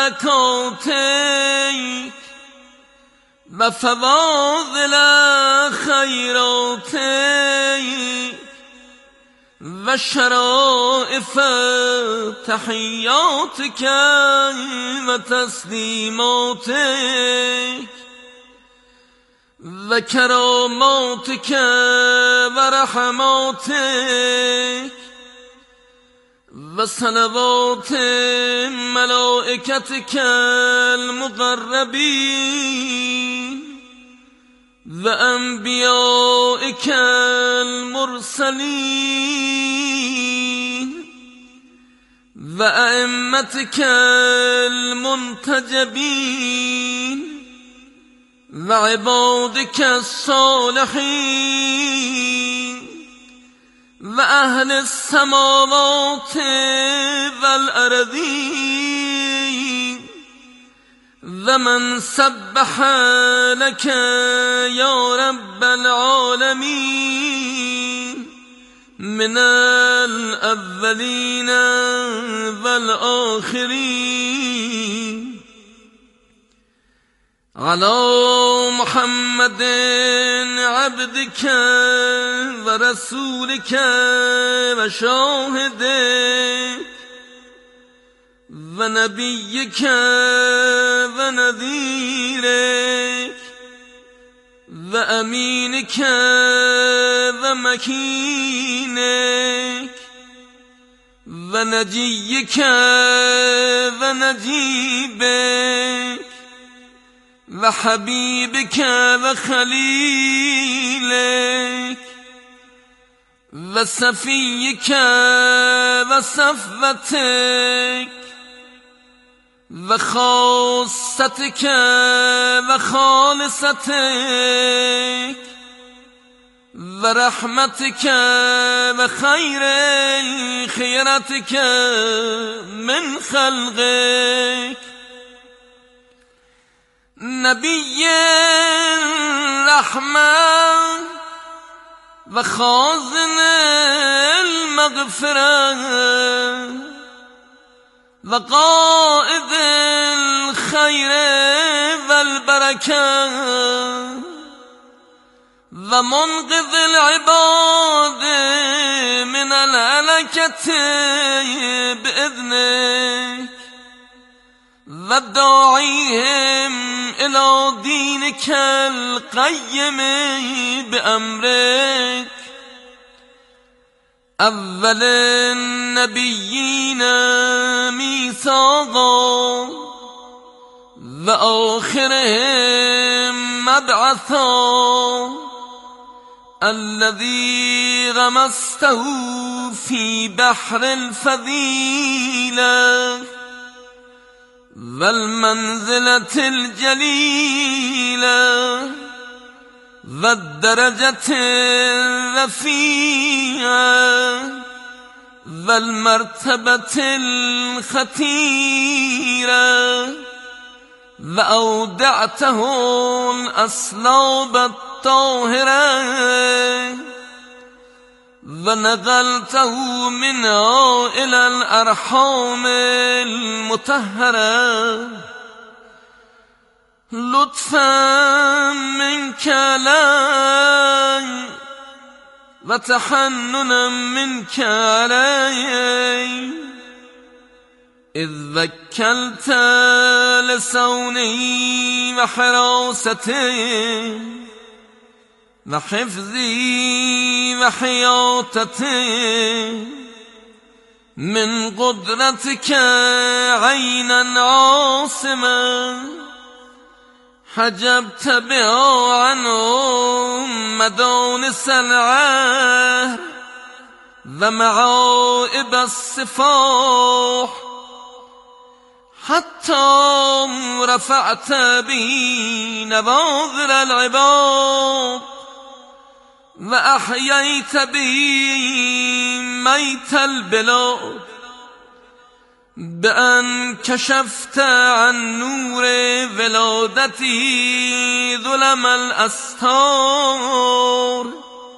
برکاتک و فواضل خیراتک و شرائف تحیاتک و تسلیماتک و کراماتک و رحماتک و صلوات ملائکتک المقربین و انبیائک المرسلین و ائمتک المنتجبین و عبادک الصالحین و اهل السماوات والارضین و من سبح لك یا رب العالمین من الاولین والآخرین على محمد عبدك ورسولك وشاهدك ونبيك ونذيرك وأمينك ومكينك ونجيك ونجيبك وحبيبك وخليلك وصفيك وصفوتك وخاصتك وخالصتك ورحمتك وخير خيرتك من خلقك نبي الرحمة وخازن المغفرة وقائد الخير والبركة ومنقذ العباد من الهلكة بإذنك وداعيهم إلى دينك القيم بأمرك أول النبيين ميثاقا وآخرهم مبعثا الذي غمسته في بحر الفضيلة والمنزلة الجليلة والدرجة الرفيعة والمرتبة الخطيرة وأودعته الأصلاب الطاهرة ونقلته منها إلى الأرحام المطهرة لطفا منك لي وتحننا منك علي إذ وكلت لصوني وحراستي وحفظي وحياطتي من قدرتك عينا عاصمة حجبت بها عنهم مدانس العهد ومعائب الصفاح حتى رفعت به نواظر العباد وأحييت به ميت البلاد بأن كشفت عن نور ولادته ظلم الأستار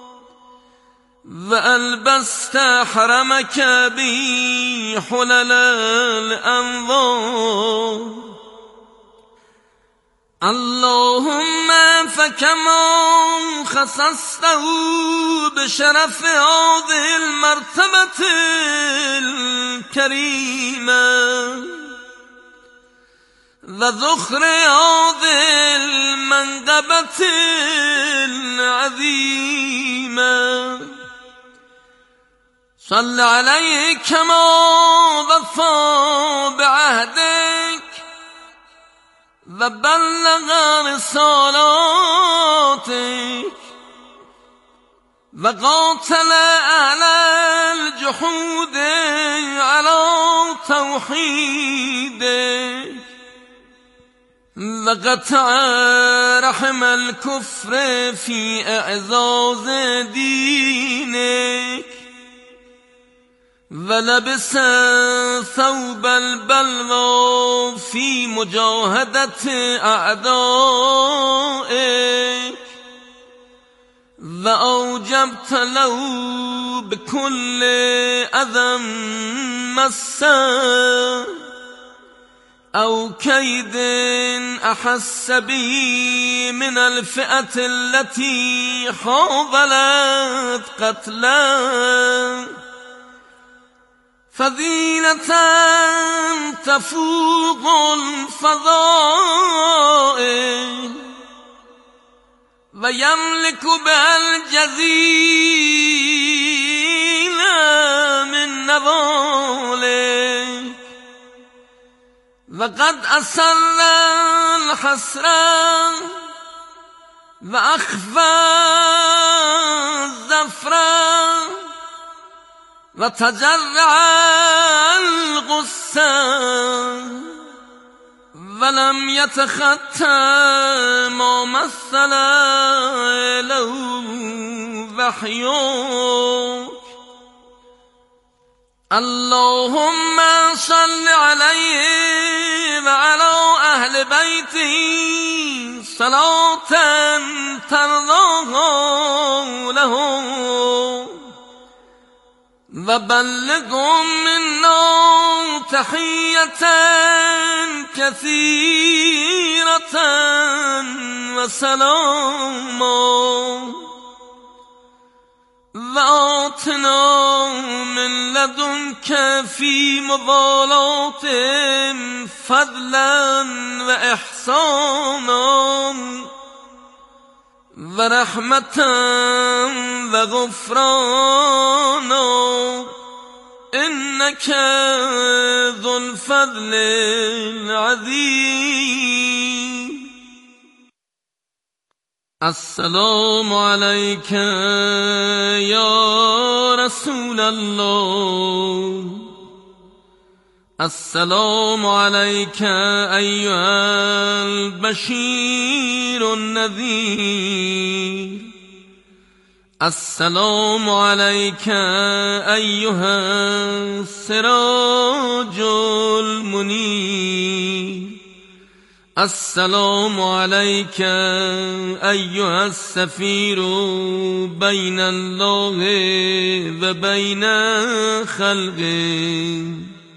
وألبست حرمك به حلل الأنوار اللهم فكما خصصته بشرف هذه المرتبة الكريمة وذخر هذه المنقبة العظيمة صل عليه كما وفى بعهدك وبلغ رسالاتك وقاتل أهل الجحود على توحيدك وقطع رحم الكفر في إعزاز دينك ولبس ثوب البلوى في مجاهدة أعدائك وأوجبت له بكل أذى مسه أو كيد أحس به من الفئة التي حاولت قتله فضيلة تفوق الفضائل ويملك بها الجزيل من نوالك وقد أسر الحسرة وأخفى الزفرة وتجرع الغصة ولم يتخطى ما مثل له وحيك اللهم صل عليه وعلى أهل بيته صلاة ترضاها لهم وبلغهم منا تحية كثيرة وسلاما وآتنا من لدنك في مضالاتهم فضلا وإحسانا ورحمة وغفرانا إنك ذو الفضل العظيم. السلام عليك يا رسول الله. السلام عليك أيها البشير النذير. السلام عليك أيها السراج المنير. السلام عليك أيها السفير بين الله وبين خلقه.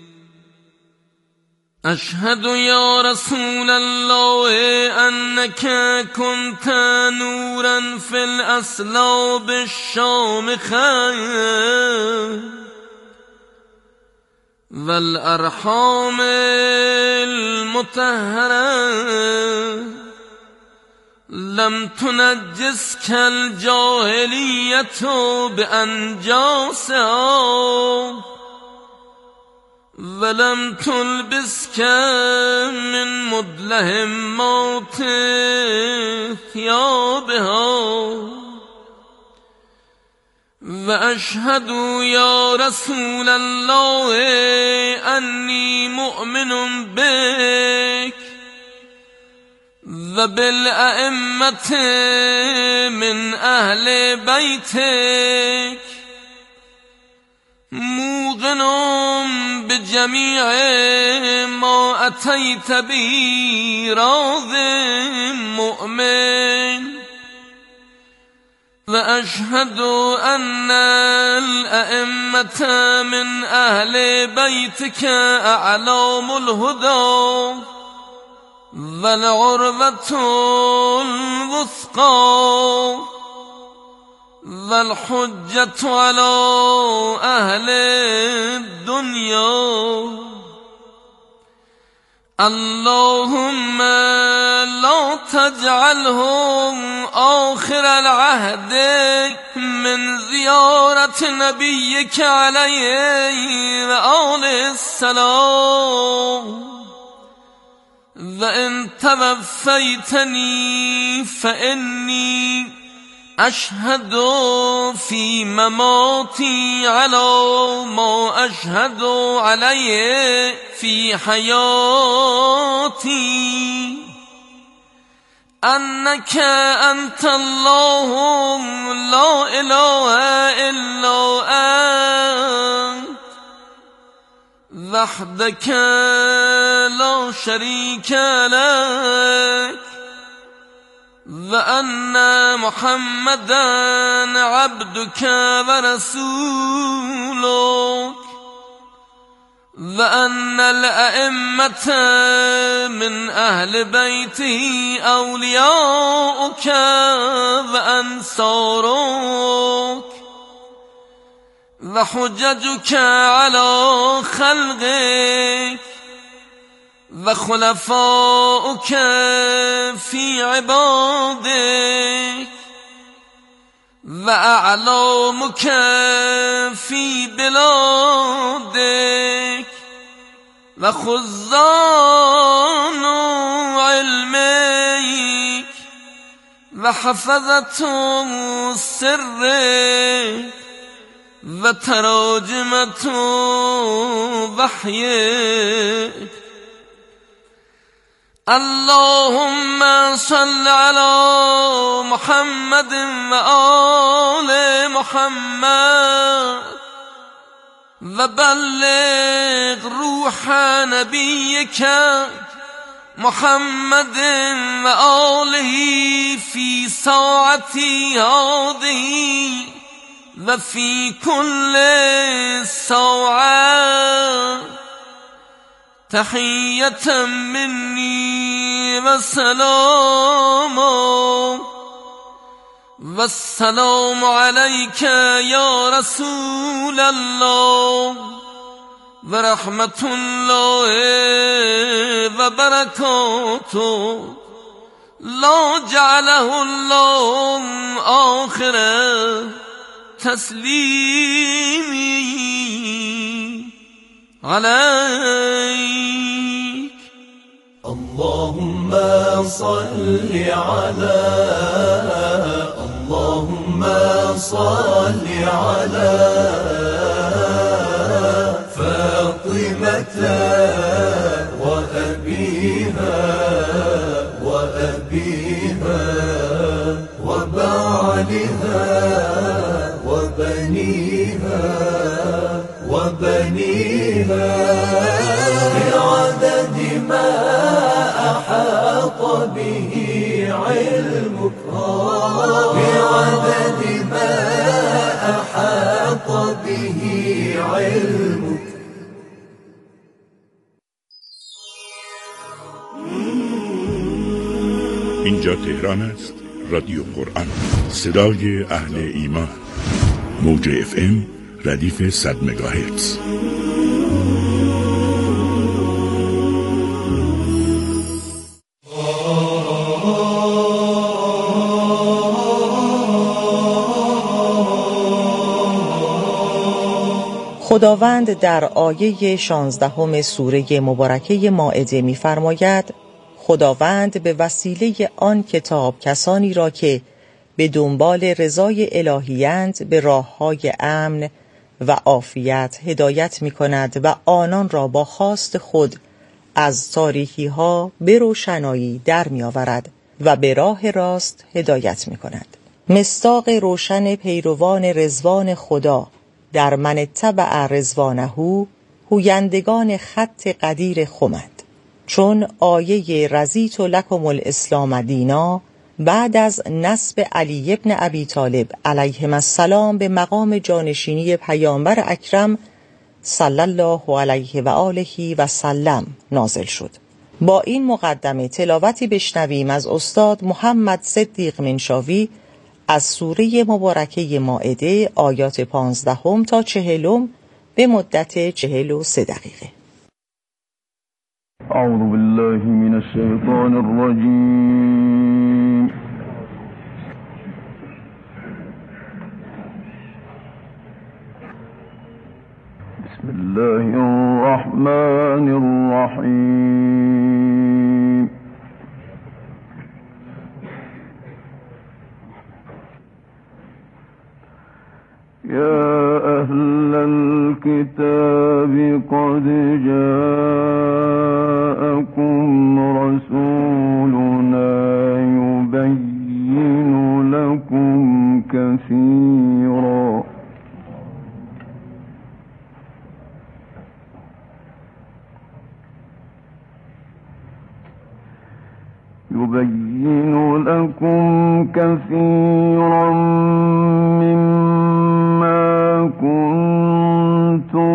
أشهد يا رسول الله أنك كنت نورا في الأصلاب الشامخة والأرحام المطهرة، لم تنجسك الجاهلية بأنجاسها ولم تلبسك من مدلهمات ثيابها. وأشهد يا رسول الله أني مؤمن بك وبالأئمة من أهل بيتك، موقن بجميع ما أتيت به، راض مؤمن. وأشهد أن الأئمة من أهل بيتك أعلام الهدى والعروة الوثقى والحجة على أهل الدنيا. اللهم لا تجعلهم آخر العهد من زيارة نبيك عليه وآله السلام. وإن توفيتني فإني أشهد في مماتي على ما أشهد عليه في حياتي أنك أنت الله لا إله إلا أنت وحدك لا شريك لك وأن محمدا عبدك ورسولك وأن الأئمة من أهل بيته أولياؤك وأنصارك وحججك على خلقك وخلفاؤك في عبادك وأعلامك في بلادك وخزان علمك وحفظة سرك وتراجمة وحيك. اللهم صل على محمد وآل محمد وبلغ روح نبيك محمد وآله في ساعتي هذه وفي كل ساعة تحية مني وسلام. والسلام عليك يا رسول الله ورحمة الله وبركاته. لا جعله الله آخر تسليمي عليك. اللهم صل على اللهم صل على فاطمة وأبيها وبعلها وبنيها بعدد ما أحاط به علمك بعدد ما أحاط به علمك. اینجا تهران است. رادیو قرآن، صدای اهل ایمان. موج FM ردیف 100 مگاهرتز. خداوند در آیه 16 سوره مبارکه مائده می‌فرماید: خداوند به وسیله آن کتاب کسانی را که به دنبال رضای الهی‌اند به راه‌های امن و عافیت هدایت می‌کند و آنان را با خواست خود از تاریکی‌ها به روشنایی در می‌آورد و به راه راست هدایت می‌کند. مصداق روشن پیروان رضوان خدا در من اتبع رضوانه هویندگان خط قدیر خمند. چون آیه رضیت لکم الاسلام دینا بعد از نسب علی ابن ابی طالب علیه السلام به مقام جانشینی پیامبر اکرم صلی الله علیه و آله و سلم نازل شد با این مقدمه تلاوتی بشنویم از استاد محمد صدیق منشاوی از سوره مبارکه مائده آیات 15 تا 40 به مدت 43 دقیقه. اعوذ بالله من الشیطان الرجیم. بسم الله الرحمن الرحیم. يا أهل الكتاب قد جاءكم رسولنا يبين لكم كثيرا مما كنتم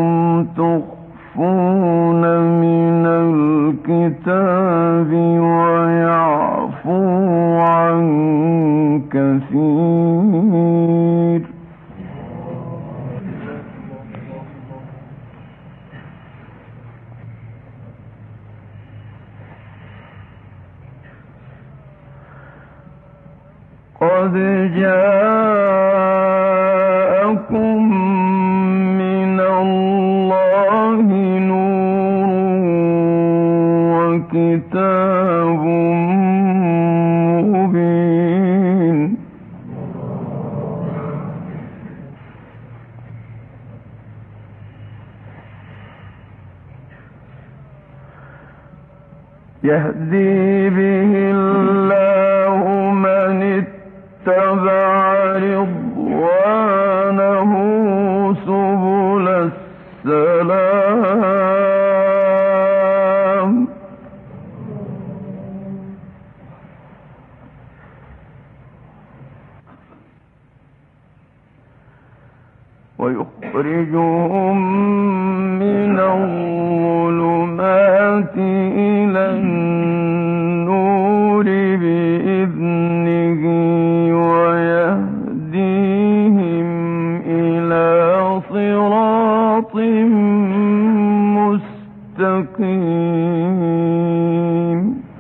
تخفون من الكتاب ويعفو عن كثير. قد جاءكم من الله نور وكتاب مبين. يهدي به الله من اتبع رضوانه سبل السلام ويخرجهم من الظلمات إلى النور بإذنه ويهديهم إلى صراط مستقيم.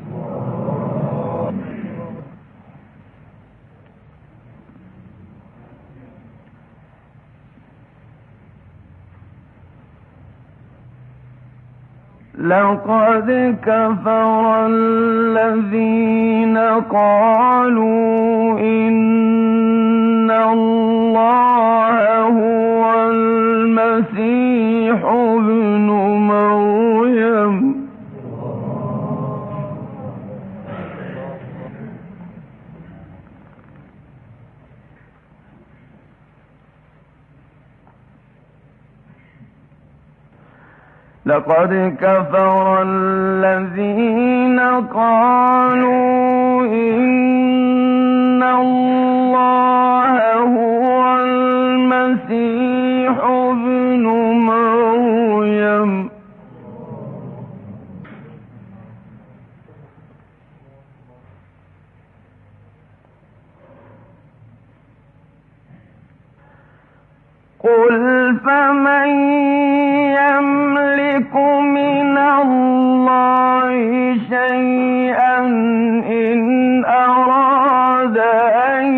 لقد كفر الذين قالوا إن الله هو المسيح ابن مريم لقد كفر الذين قالوا إن الله هو المسيح ابن مريم قل فمن يملك من الله شيئا إن أراد أن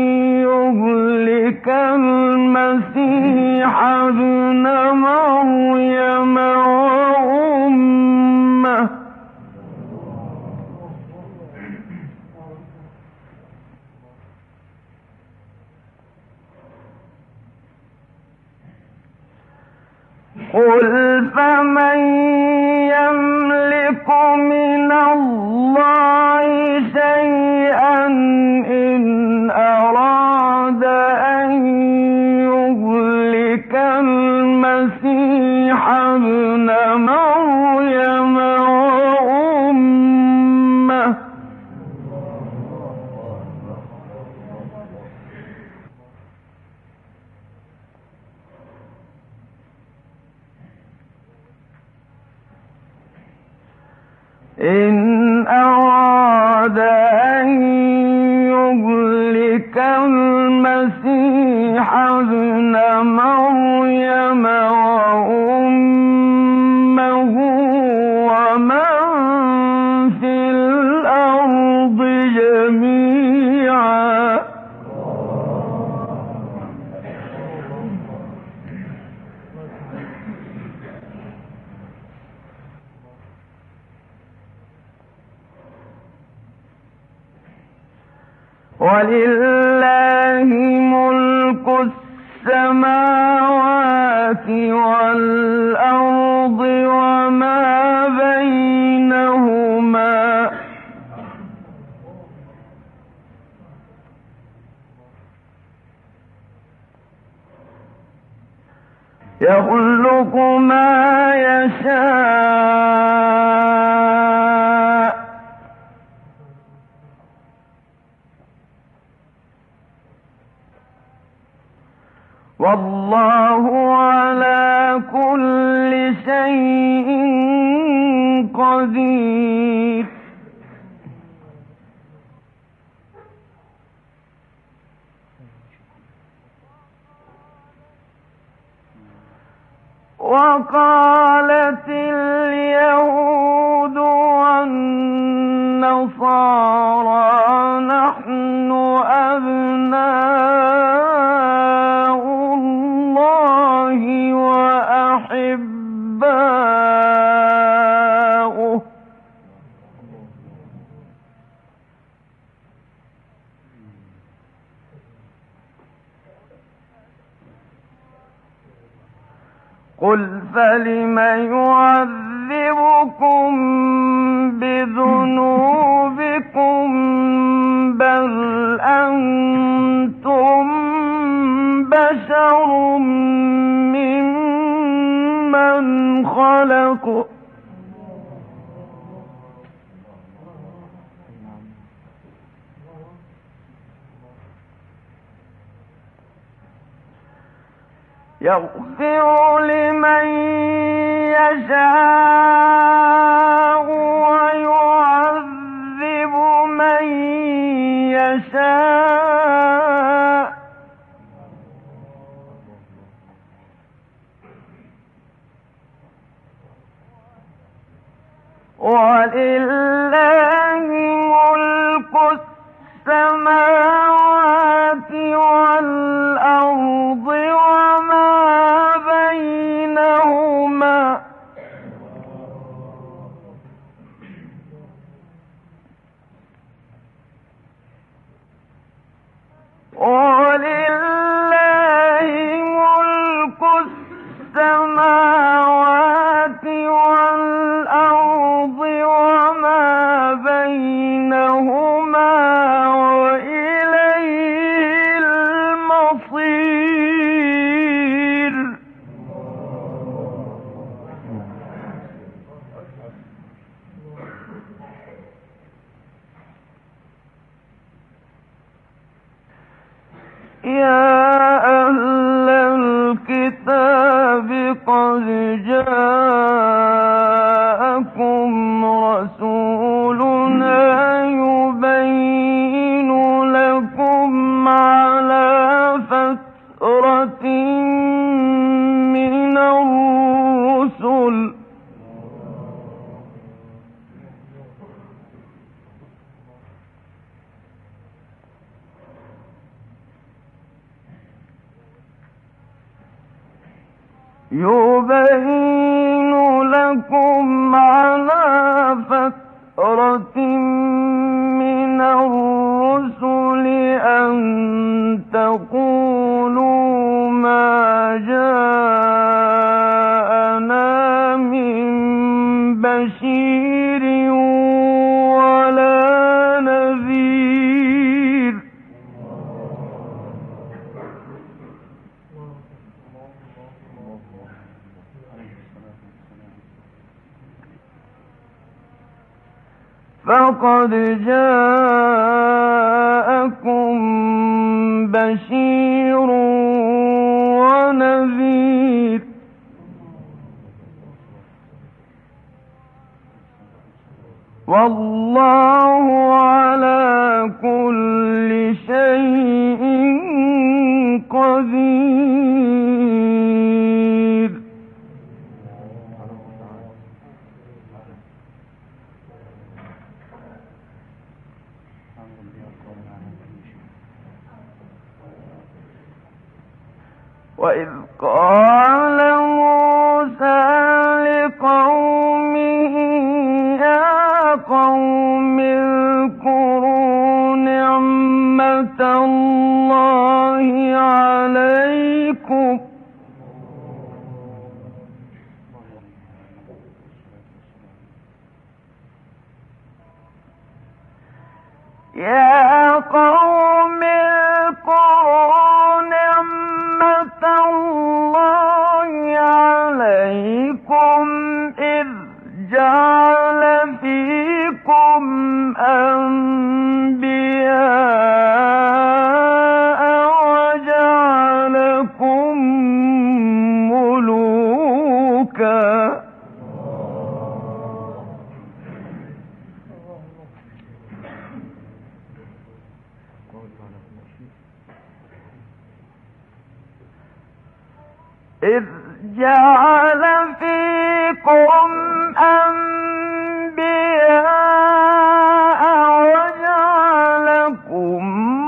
يهلك المسيح ابن مريم وأمه قل فمن يملك من الله أراد أن يهلك المسيح ابن مريم وأمه ومن في الأرض جميعا ولله ملك السماوات والأرض وما بينهما يخلق ما يشاء والله على كل شيء قدير وقالت اليهود والنصارى نحن أبناء الله وأحباؤه قل فلم يعذبكم بذنوبكم بل أنتم بشر ممن خلق يغفر لمن يشاء ويعذب من يشاء ولله ملك السماوات والأرض وما بينهما ولله ملك السماوات والأرض وما بينهما وإليه المصير يا أهل الكتاب قد جاءكم رسولنا يبين لكم على فترة من الرسل يبين لكم على فترة من الرسل أن تقولوا ما جاءنا من بشير ولا نذير فقد جاءكم بشير ونذير والله على كل شيء قدير. وإذ قال موسى لقومه يا قوم اذكروا نعمة الله عليكم يا قوم اذكروا نعمة الله عليكم إذ جعل فيكم أنبياء وجعلكم ملوكا إذ جعل فيكم أنبياء وجعلكم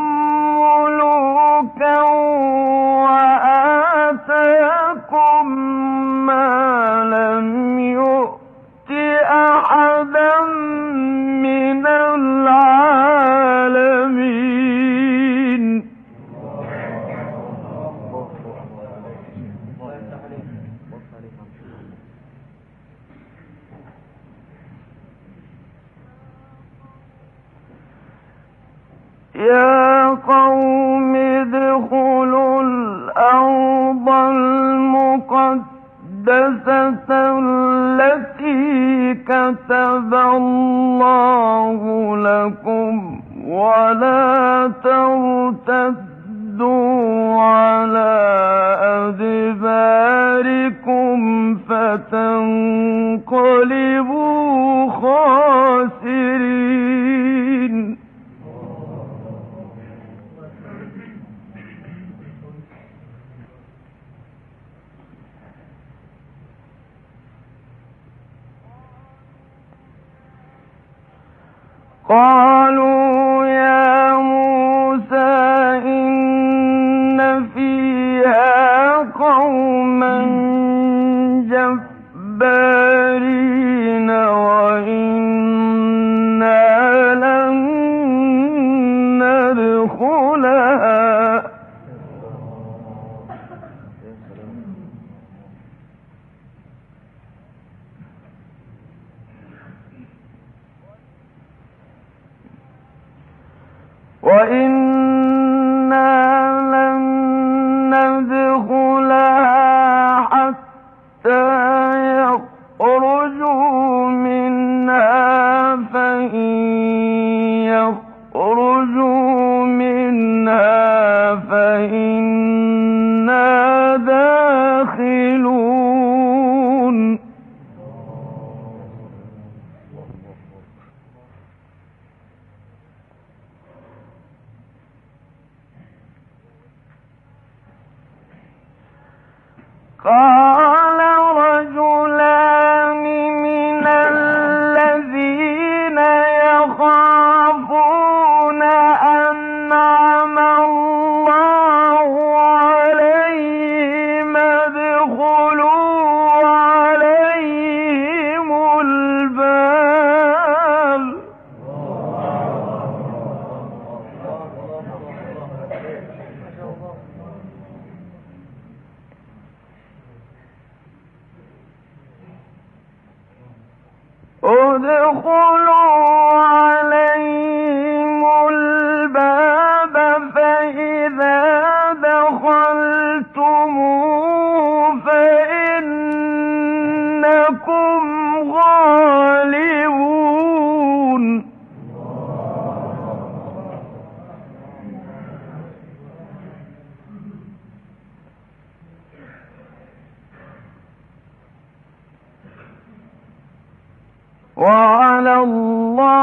ملوكا وآتاكم ما لم يؤت أحدا من العالمين. يا قوم ادخلوا الأرض المقدسة التي كتب الله لكم ولا ترتدوا على أدباركم فتنقلبوا خاسرين. قالوا يا موسى إن فيها قوما جبارين وإنا لن ندخلها حتى يخرجوا منها فإن يخرجوا منها فإنا داخلون. قال